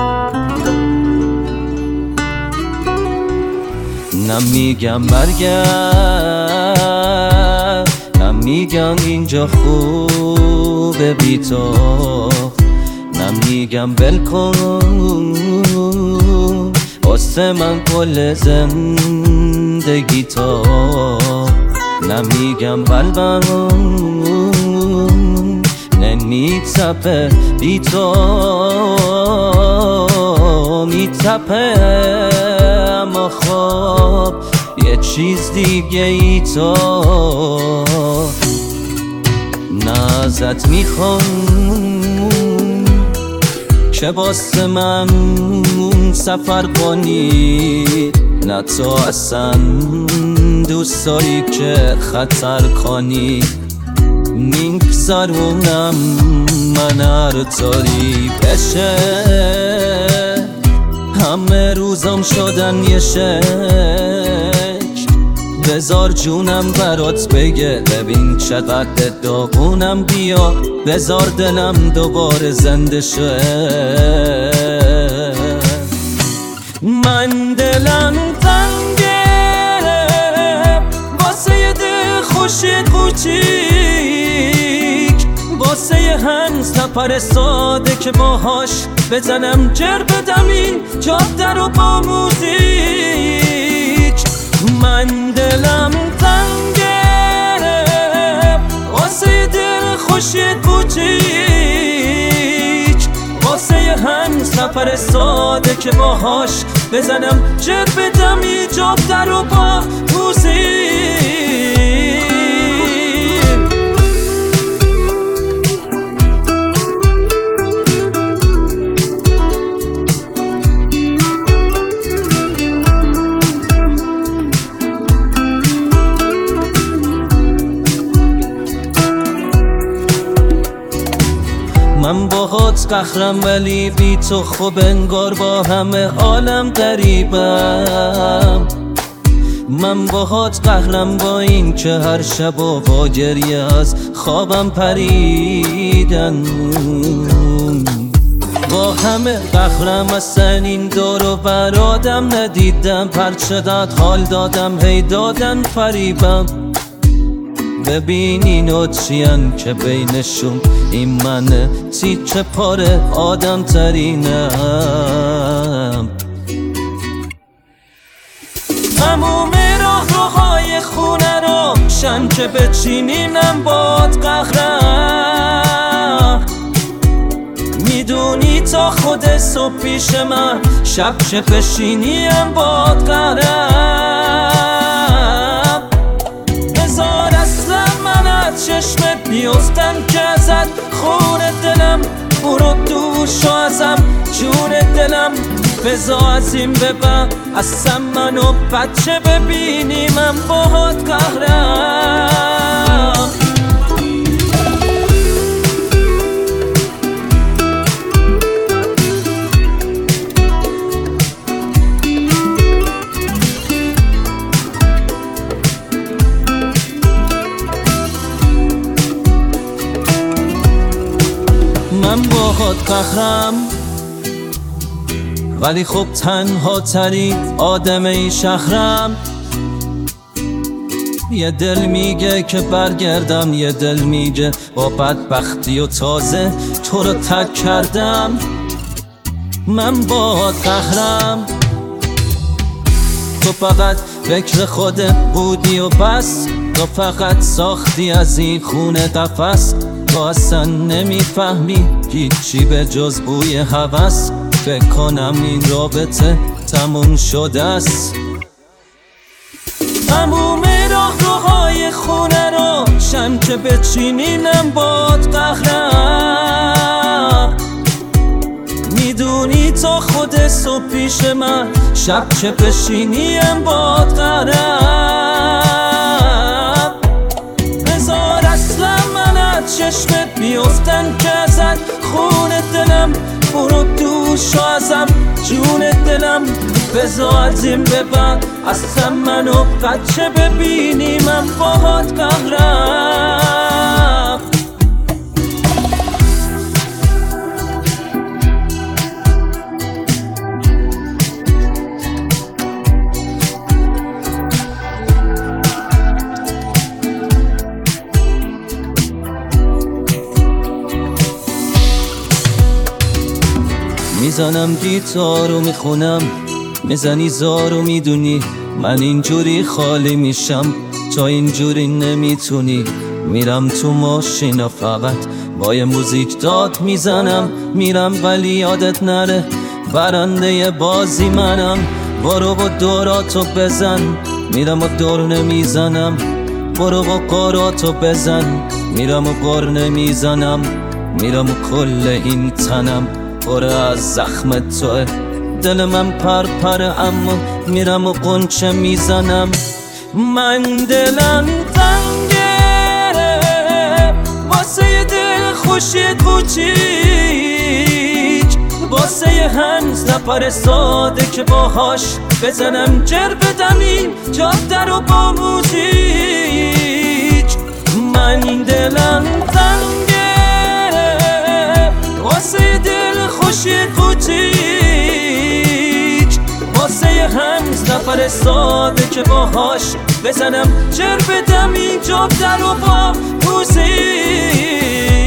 نمیگم برگرد، نمیگم اینجا خوبه بی تو، نمیگم ول کن واسه من کل زندگی تو، نمیگم قلبم نمیتپه بی تو، میتپه اما خب یه چیز دیگه ای تو. نه ازت میخوام که واسه من سفر کنی، نه تو اصلا دوست داری که خطر کنی، میگذرونم من هر طوری بشه، همه روزم شدن یه شک، بذار جونم برات بگه ببین چقدر داغونم، بیا بذار دلم دوباره زنده شه. من دلم تنگه واسه یه دل خوشی کوچیک، واسه یه هم سفر ساده که باهاش بزنم جر بدم این جاده رو با موزیک. من دلم تنگه واسه یه دل خوشی کوچیک، واسه یه هم سفر ساده که باهاش بزنم جر بدم این جاده رو با موزیک. من باهات قهرم ولی بی تو خوب انگار با همه عالم غریبم، من باهات قهرم با این که هر شب و با گریه از خوابم پریدن، با همه قهرم اصلا این دور و برادم ندیدم، پرچقدر حال دادم هی دادن فریبم، ببین اینو چیان که بینشون این منه تیکه پاره آدم ترینم. تموم راهروهای خونه رو شن که بچینیم باد قهرم، میدونی تا خود صبح پیش من شب چه بشینیم باد قهرم، بذار اصلا من از چشمت بیفتم که ازت خون دلم برو دوش و ازم جون دلم، بذار از این ببر اصلا منو بچه ببینی من باهات قهرم. من باهات قهرم ولی خب تنها تری آدم این شهرم، یه دل میگه که برگردم، یه دل میگه با بدبختی و تازه تو رو ترک کردم. من باهات قهرم، تو فقط فکر خودت بودی و بس، تو فقط ساختی از این خونه قفس، تو اصلا نمیفهمی هیچی به جز بوی هوس، فکر کنم این رابطه تموم شده است. تموم راهروهای خونه رو شم که بچینیم باد قهرم، میدونی تا خود صبح پیش من شب چه بشینیم باد قهرم، بذار اصلا من از چشمت بیفتن که ازت خون دلم برو دوش و ازم جون دلم، بذار از این ببر اصلا منو بچه ببینی من باهات قهرم. میزنم گیتارو میخونم، میزنی زارو میدونی من اینجوری خالی میشم، تا اینجوری نمیتونی. میرم تو ماشینا فقط با یه موزیک داد میزنم، میرم ولی یادت نره برنده بازی منم. برو با دوراتو بزن، میرم و دور نمیزنم. برو با قاراتو بزن، میرم و قار نمیزنم. میرم و کل این تنم پر از زخم توه، دل من پرپره اما میرم و قنچه میزنم. من دلم تنگه واسه دل خوشی کوچیک، واسه هنز نفر ساده که باهاش بزنم جر بدمیم جاده رو با موزیک. من دلم تنگه واسه دل خوشی کوچیک، واسه هنز نفر ساده که باهاش بزنم جر بدمیم جاده رو با موزیک.